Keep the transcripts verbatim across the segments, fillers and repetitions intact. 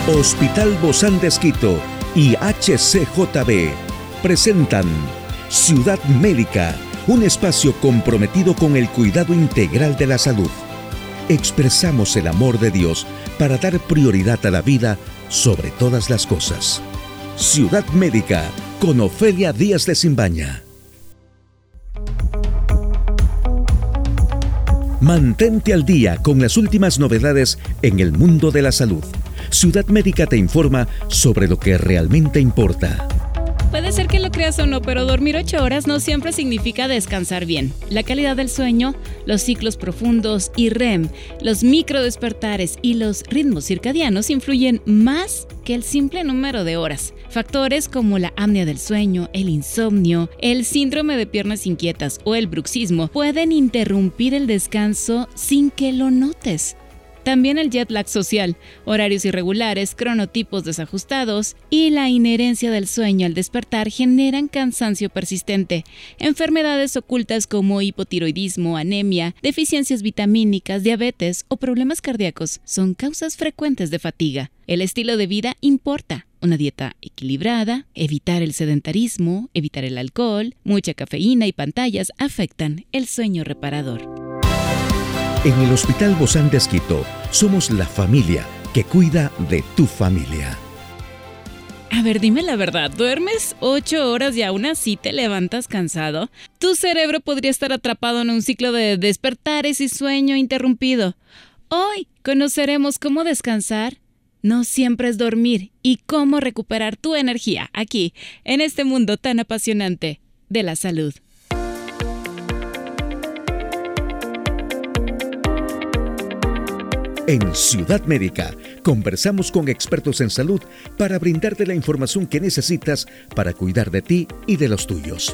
Hospital Bozán de Esquito y H C J B presentan Ciudad Médica, un espacio comprometido con el cuidado integral de la salud. Expresamos el amor de Dios para dar prioridad a la vida sobre todas las cosas. Ciudad Médica con Ofelia Díaz de Simbaña. Mantente al día con las últimas novedades en el mundo de la salud. Ciudad Médica te informa sobre lo que realmente importa. Puede ser que lo creas o no, pero dormir ocho horas no siempre significa descansar bien. La calidad del sueño, los ciclos profundos y R E M, los microdespertares y los ritmos circadianos influyen más que el simple número de horas. Factores como la apnea del sueño, el insomnio, el síndrome de piernas inquietas o el bruxismo pueden interrumpir el descanso sin que lo notes. También el jet lag social, horarios irregulares, cronotipos desajustados y la inherencia del sueño al despertar generan cansancio persistente. Enfermedades ocultas como hipotiroidismo, anemia, deficiencias vitamínicas, diabetes o problemas cardíacos son causas frecuentes de fatiga. El estilo de vida importa. Una dieta equilibrada, evitar el sedentarismo, evitar el alcohol, mucha cafeína y pantallas afectan el sueño reparador. En el Hospital Bozán de Esquito somos la familia que cuida de tu familia. A ver, dime la verdad, ¿duermes ocho horas y aún así te levantas cansado? Tu cerebro podría estar atrapado en un ciclo de despertares y sueño interrumpido. Hoy conoceremos cómo descansar no siempre es dormir y cómo recuperar tu energía aquí, en este mundo tan apasionante de la salud. En Ciudad Médica, conversamos con expertos en salud para brindarte la información que necesitas para cuidar de ti y de los tuyos.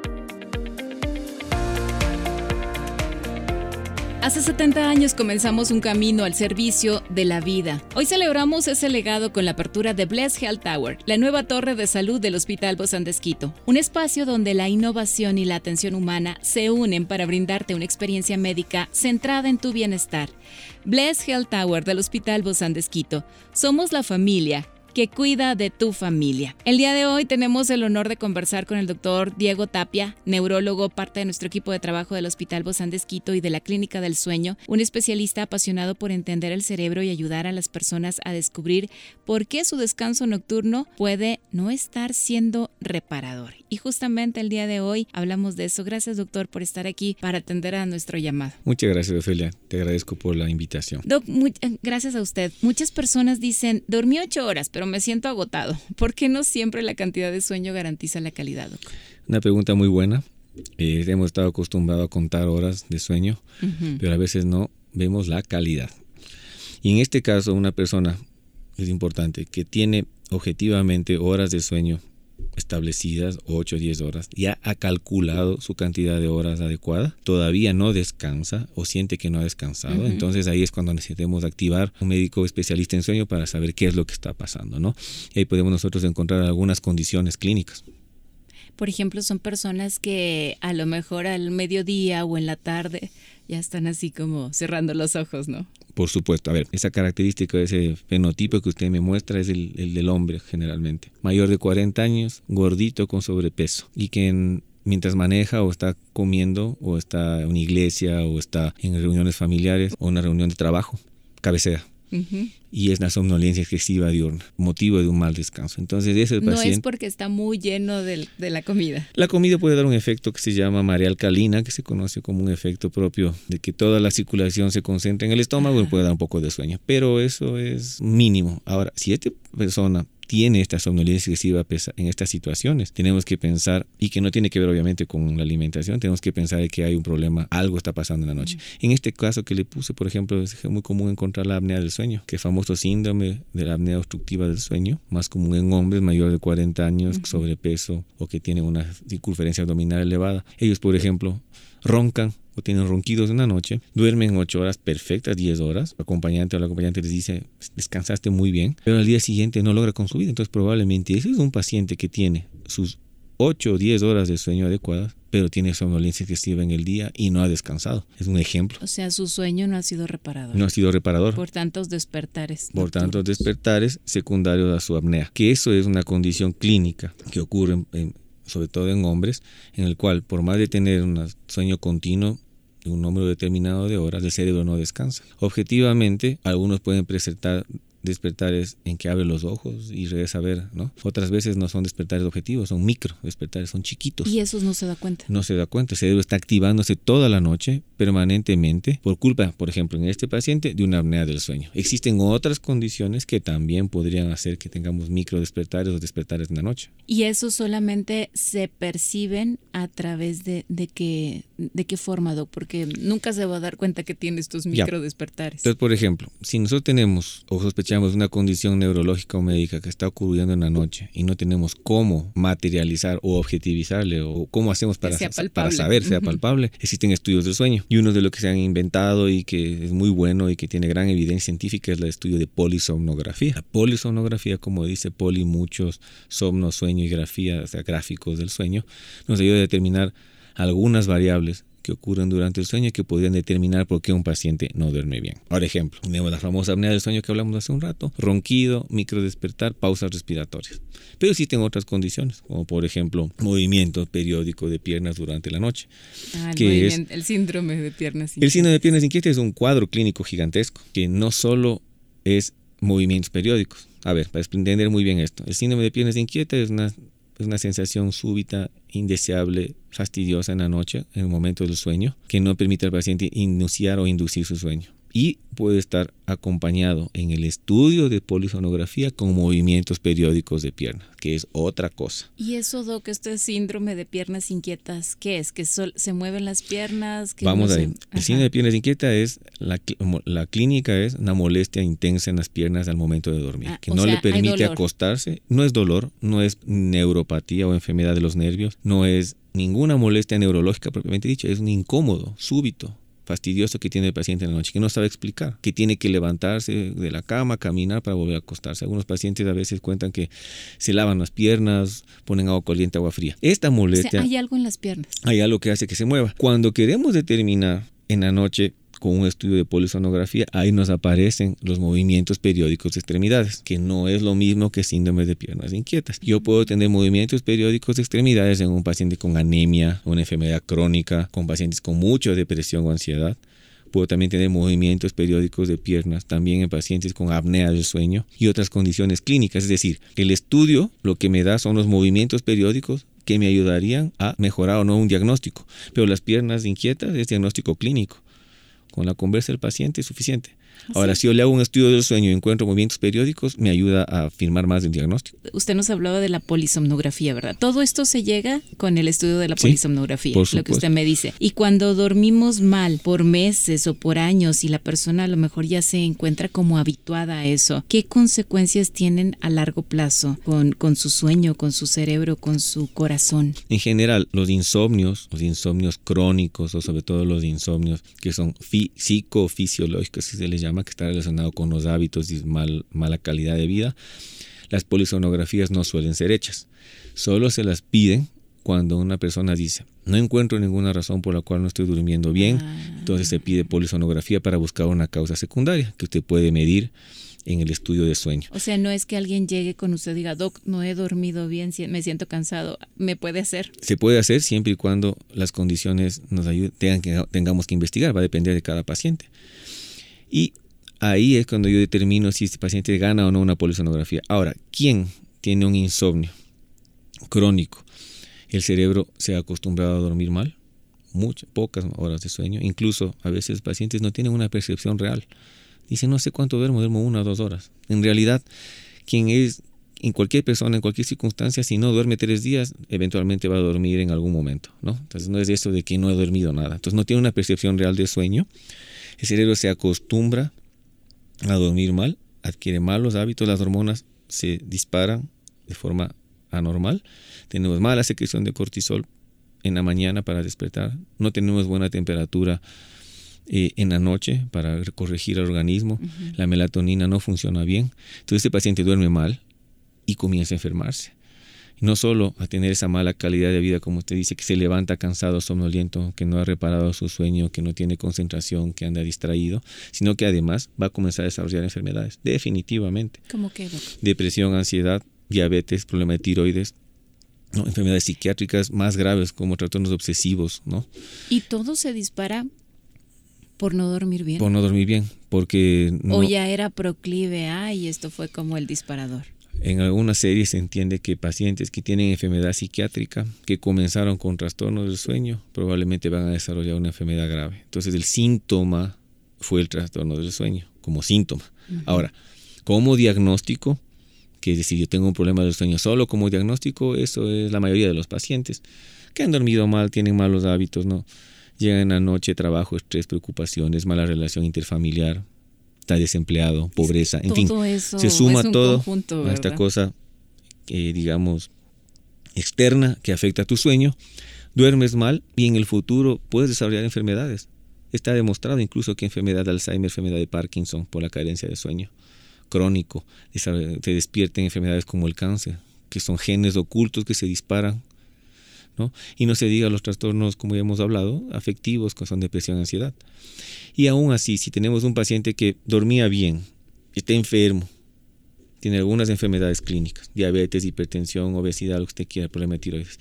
Hace setenta años comenzamos un camino al servicio de la vida. Hoy celebramos ese legado con la apertura de Bless Health Tower, la nueva torre de salud del Hospital Bozán de Esquito. Un espacio donde la innovación y la atención humana se unen para brindarte una experiencia médica centrada en tu bienestar. Bless Health Tower del Hospital Bozán de Esquito. Somos la familia que cuida de tu familia. El día de hoy tenemos el honor de conversar con el doctor Diego Tapia, neurólogo, parte de nuestro equipo de trabajo del Hospital Bozán de Esquito y de la Clínica del Sueño, un especialista apasionado por entender el cerebro y ayudar a las personas a descubrir por qué su descanso nocturno puede no estar siendo reparador. Y justamente el día de hoy hablamos de eso. Gracias, doctor, por estar aquí para atender a nuestro llamado. Muchas gracias, Ofelia. Te agradezco por la invitación. Doc, muy, gracias a usted. Muchas personas dicen, dormí ocho horas, pero me siento agotado. ¿Por qué no siempre la cantidad de sueño garantiza la calidad, doc? Una pregunta muy buena. Eh, hemos estado acostumbrados a contar horas de sueño, uh-huh. pero a veces no vemos la calidad. Y en este caso, una persona, es importante, que tiene objetivamente horas de sueño establecidas, ocho o diez horas, ya ha calculado su cantidad de horas adecuada, todavía no descansa o siente que no ha descansado, uh-huh. entonces ahí es cuando necesitamos activar un médico especialista en sueño para saber qué es lo que está pasando, ¿no? Y ahí podemos nosotros encontrar algunas condiciones clínicas. Por ejemplo, son personas que a lo mejor al mediodía o en la tarde ya están así como cerrando los ojos, ¿no? Por supuesto. A ver, esa característica, ese fenotipo que usted me muestra es el, el del hombre generalmente. Mayor de cuarenta años, gordito con sobrepeso y que en, mientras maneja o está comiendo o está en una iglesia o está en reuniones familiares o una reunión de trabajo, cabecea. Uh-huh. Y es la somnolencia excesiva diurna, motivo de un mal descanso. Entonces ese paciente... No es porque está muy lleno de, de la comida. La comida puede dar un efecto que se llama marea alcalina, que se conoce como un efecto propio de que toda la circulación se concentra en el estómago. Ajá. Y puede dar un poco de sueño, pero eso es mínimo. Ahora, si esta persona tiene esta somnolencia excesiva en estas situaciones, tenemos que pensar, y que no tiene que ver obviamente con la alimentación, tenemos que pensar que hay un problema, algo está pasando en la noche. Uh-huh. En este caso que le puse, por ejemplo, es muy común encontrar la apnea del sueño, que es famoso síndrome de la apnea obstructiva del sueño, más común en hombres mayores de cuarenta años, uh-huh. sobrepeso o que tienen una circunferencia abdominal elevada. Ellos, por ejemplo, roncan o tienen ronquidos en la noche, duermen ocho horas perfectas, diez horas, el acompañante o la acompañante les dice, descansaste muy bien, pero al día siguiente no logra con su vida. Entonces probablemente ese es un paciente que tiene sus ocho o diez horas de sueño adecuadas, pero tiene somnolencia excesiva en el día y no ha descansado. Es un ejemplo. O sea, su sueño no ha sido reparador. No ha sido reparador. Por tantos despertares. Por nocturnos. tantos despertares secundarios a su apnea. Que eso es una condición clínica que ocurre en, en, sobre todo en hombres, en el cual por más de tener un sueño continuo, de un número determinado de horas, el cerebro no descansa. Objetivamente, algunos pueden presentar despertares en que abre los ojos y regresa a ver, ¿no? Otras veces no son despertares objetivos, son micro despertares, son chiquitos. Y esos no se da cuenta. No se da cuenta, el cerebro está activándose toda la noche, permanentemente, por culpa, por ejemplo, en este paciente, de una apnea del sueño. Existen otras condiciones que también podrían hacer que tengamos micro despertares o despertares en la noche. Y eso solamente se perciben a través de, de, qué, de qué forma, Doc, porque nunca se va a dar cuenta que tiene estos micro despertares. Entonces, por ejemplo, si nosotros tenemos o sospechamos una condición neurológica o médica que está ocurriendo en la noche y no tenemos cómo materializar o objetivizarle o cómo hacemos para, sa- para saber, sea palpable, existen estudios del sueño. Y uno de los que se han inventado y que es muy bueno y que tiene gran evidencia científica es el estudio de polisomnografía. La polisomnografía, como dice poli, muchos, somno, sueño y grafía, o sea, gráficos del sueño, nos ayuda a determinar algunas variables que ocurren durante el sueño que podrían determinar por qué un paciente no duerme bien. Por ejemplo, tenemos la famosa apnea del sueño que hablamos hace un rato, ronquido, microdespertar, pausas respiratorias. Pero existen otras condiciones, como por ejemplo, movimiento periódico de piernas durante la noche. Ah, el, que es, el síndrome de piernas inquietas. El síndrome de piernas inquietas es un cuadro clínico gigantesco, que no solo es movimientos periódicos. A ver, para entender muy bien esto, el síndrome de piernas inquietas es una Es una sensación súbita, indeseable, fastidiosa en la noche, en el momento del sueño, que no permite al paciente iniciar o inducir su sueño. Y puede estar acompañado en el estudio de polisomnografía con movimientos periódicos de piernas, que es otra cosa. ¿Y eso, Doc, este síndrome de piernas inquietas, qué es? ¿Que sol, se mueven las piernas? Que Vamos no ahí. Se... El síndrome de piernas inquietas es, la, la clínica es una molestia intensa en las piernas al momento de dormir, ah, que no sea, le permite acostarse. No es dolor, no es neuropatía o enfermedad de los nervios, no es ninguna molestia neurológica propiamente dicha, es un incómodo, súbito, fastidioso que tiene el paciente en la noche, que no sabe explicar, que tiene que levantarse de la cama, caminar para volver a acostarse. Algunos pacientes a veces cuentan que se lavan las piernas, ponen agua caliente, agua fría. Esta molestia... O sea, hay algo en las piernas. Hay algo que hace que se mueva. Cuando queremos determinar en la noche con un estudio de polisomnografía, ahí nos aparecen los movimientos periódicos de extremidades, que no es lo mismo que síndrome de piernas inquietas. Yo puedo tener movimientos periódicos de extremidades en un paciente con anemia, una enfermedad crónica, con pacientes con mucha depresión o ansiedad. Puedo también tener movimientos periódicos de piernas también en pacientes con apnea del sueño y otras condiciones clínicas. Es decir, el estudio lo que me da son los movimientos periódicos que me ayudarían a mejorar o no un diagnóstico. Pero las piernas inquietas es diagnóstico clínico. Con la conversa del paciente es suficiente. Ahora, sí. Si yo le hago un estudio del sueño y encuentro movimientos periódicos, me ayuda a afirmar más del diagnóstico. Usted nos hablaba de la polisomnografía, ¿verdad? Todo esto se llega con el estudio de la Sí, polisomnografía, por lo que supuesto. usted me dice. Y cuando dormimos mal por meses o por años y la persona a lo mejor ya se encuentra como habituada a eso, ¿qué consecuencias tienen a largo plazo con, con su sueño, con su cerebro, con su corazón? En general, los insomnios, los insomnios crónicos o sobre todo los insomnios que son fi- psicofisiológicos, si se les llama, que está relacionado con los hábitos y mal, mala calidad de vida, las polisomnografías no suelen ser hechas. Solo se las piden cuando una persona dice, no encuentro ninguna razón por la cual no estoy durmiendo bien, Ah. entonces se pide polisomnografía para buscar una causa secundaria que usted puede medir en el estudio de sueño. O sea, no es que alguien llegue con usted y diga, Doc, no he dormido bien, me siento cansado, ¿me puede hacer? Se puede hacer siempre y cuando las condiciones nos ayuden, tengan que, tengamos que investigar, va a depender de cada paciente. Y ahí es cuando yo determino si este paciente gana o no una polisomnografía. Ahora, ¿quién tiene un insomnio crónico? El cerebro se ha acostumbrado a dormir mal, muchas, pocas horas de sueño. Incluso a veces los pacientes no tienen una percepción real. Dicen, no sé cuánto duermo, duermo una o dos horas. En realidad, quien es, en cualquier persona, en cualquier circunstancia, si no duerme tres días, eventualmente va a dormir en algún momento, ¿no? Entonces no es eso de que no he dormido nada. Entonces no tiene una percepción real de sueño. El cerebro se acostumbra a dormir mal, adquiere malos hábitos, las hormonas se disparan de forma anormal. Tenemos mala secreción de cortisol en la mañana para despertar. No tenemos buena temperatura Eh, en la noche para corregir el organismo. Uh-huh. La melatonina no funciona bien. Entonces este paciente duerme mal y comienza a enfermarse. Y no solo a tener esa mala calidad de vida, como usted dice, que se levanta cansado, somnoliento, que no ha reparado su sueño, que no tiene concentración, que anda distraído, sino que además va a comenzar a desarrollar enfermedades, definitivamente. ¿Cómo qué, Doc? Depresión, ansiedad, diabetes, problema de tiroides, ¿no? Enfermedades psiquiátricas más graves como trastornos obsesivos, ¿no? ¿Y todo se dispara por no dormir bien? Por no dormir bien, porque... No, ¿O ya era proclive a y esto fue como el disparador? En algunas series se entiende que pacientes que tienen enfermedad psiquiátrica, que comenzaron con trastornos del sueño, probablemente van a desarrollar una enfermedad grave. Entonces el síntoma fue el trastorno del sueño, como síntoma. Uh-huh. Ahora, como diagnóstico, que es decir, yo tengo un problema del sueño solo como diagnóstico, eso es la mayoría de los pacientes que han dormido mal, tienen malos hábitos, ¿no? Llegan a noche, trabajo, estrés, preocupaciones, mala relación interfamiliar, está desempleado, pobreza, en fin, se suma todo a esta cosa, eh, digamos, externa que afecta a tu sueño. Duermes mal y en el futuro puedes desarrollar enfermedades. Está demostrado incluso que enfermedad de Alzheimer, enfermedad de Parkinson por la carencia de sueño crónico, te despierten enfermedades como el cáncer, que son genes ocultos que se disparan, ¿no? Y no se diga los trastornos, como ya hemos hablado, afectivos, que son depresión, ansiedad. Y aún así, si tenemos un paciente que dormía bien, está enfermo, tiene algunas enfermedades clínicas, diabetes, hipertensión, obesidad, lo que usted quiera, problema de tiroides,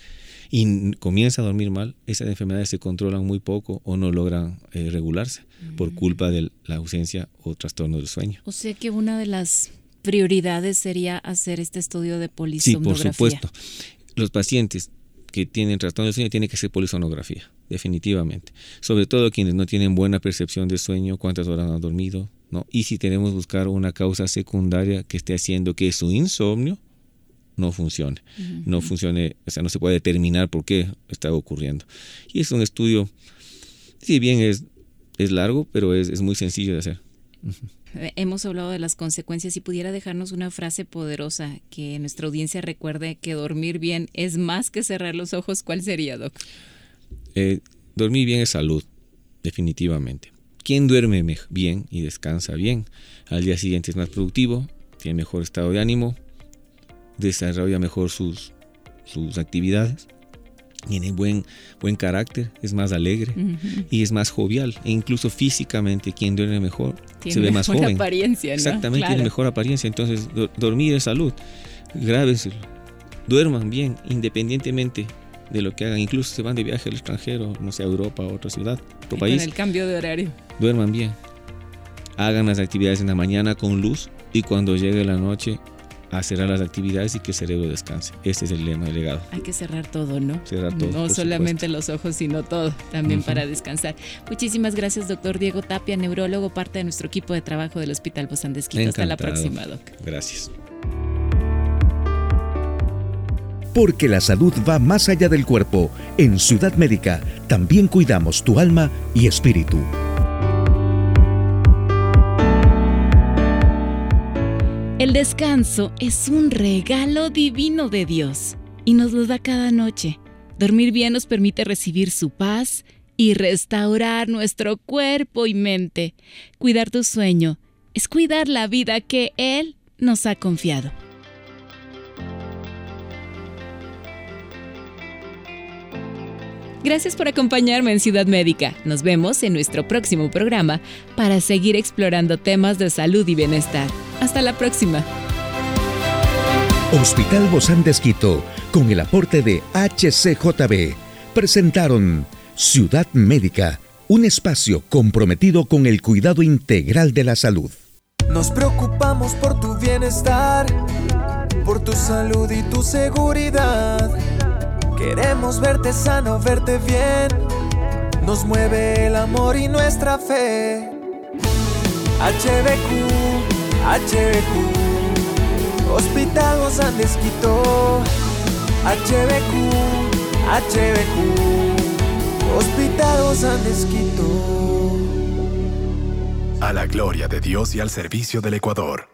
y comienza a dormir mal, esas enfermedades se controlan muy poco o no logran eh, regularse mm. por culpa de la ausencia o trastorno del sueño. O sea que una de las prioridades sería hacer este estudio de polisomnografía. Sí, por supuesto. Los pacientes que tienen trastorno del sueño tienen que hacer polisonografía, definitivamente. Sobre todo quienes no tienen buena percepción de sueño, cuántas horas han dormido, ¿no? Y si tenemos que buscar una causa secundaria que esté haciendo que su insomnio no funcione, uh-huh. no funcione, o sea, no se puede determinar por qué está ocurriendo. Y es un estudio, si bien es, es largo, pero es, es muy sencillo de hacer. Uh-huh. Hemos hablado de las consecuencias. Si pudiera dejarnos una frase poderosa que nuestra audiencia recuerde que dormir bien es más que cerrar los ojos, ¿cuál sería, Doc? Eh, dormir bien es salud, definitivamente. Quien duerme bien y descansa bien, al día siguiente es más productivo, tiene mejor estado de ánimo, desarrolla mejor sus, sus actividades, tiene buen, buen carácter, es más alegre uh-huh. y es más jovial. E incluso físicamente, quien duerme mejor tiene se ve más joven. Tiene mejor apariencia, ¿no? Exactamente, claro. tiene mejor apariencia. Entonces, do, dormir es salud. Grábenselo. Duerman bien, independientemente de lo que hagan. Incluso se van de viaje al extranjero, no sé, a Europa, a otra ciudad, a otro y país. Con el cambio de horario. Duerman bien. Hagan las actividades en la mañana con luz y cuando llegue la noche a cerrar las actividades y que el cerebro descanse. Ese es el lema, el legado. Hay que cerrar todo, ¿no? Cerrar todo. No solamente supuesto. los ojos, sino todo, también uh-huh. para descansar. Muchísimas gracias, doctor Diego Tapia, neurólogo, parte de nuestro equipo de trabajo del Hospital Bozán de Esquito. Hasta la próxima, doc. Gracias. Porque la salud va más allá del cuerpo. En Ciudad Médica también cuidamos tu alma y espíritu. El descanso es un regalo divino de Dios y nos lo da cada noche. Dormir bien nos permite recibir su paz y restaurar nuestro cuerpo y mente. Cuidar tu sueño es cuidar la vida que Él nos ha confiado. Gracias por acompañarme en Ciudad Médica. Nos vemos en nuestro próximo programa para seguir explorando temas de salud y bienestar. Hasta la próxima. Hospital Bozán de Esquito, con el aporte de H C J B, presentaron Ciudad Médica, un espacio comprometido con el cuidado integral de la salud. Nos preocupamos por tu bienestar, por tu salud y tu seguridad. Queremos verte sano, verte bien. Nos mueve el amor y nuestra fe. H B Q, H B Q, Hospital Bozán de Esquito. H B Q, H B Q, Hospital Bozán de Esquito. A la gloria de Dios y al servicio del Ecuador.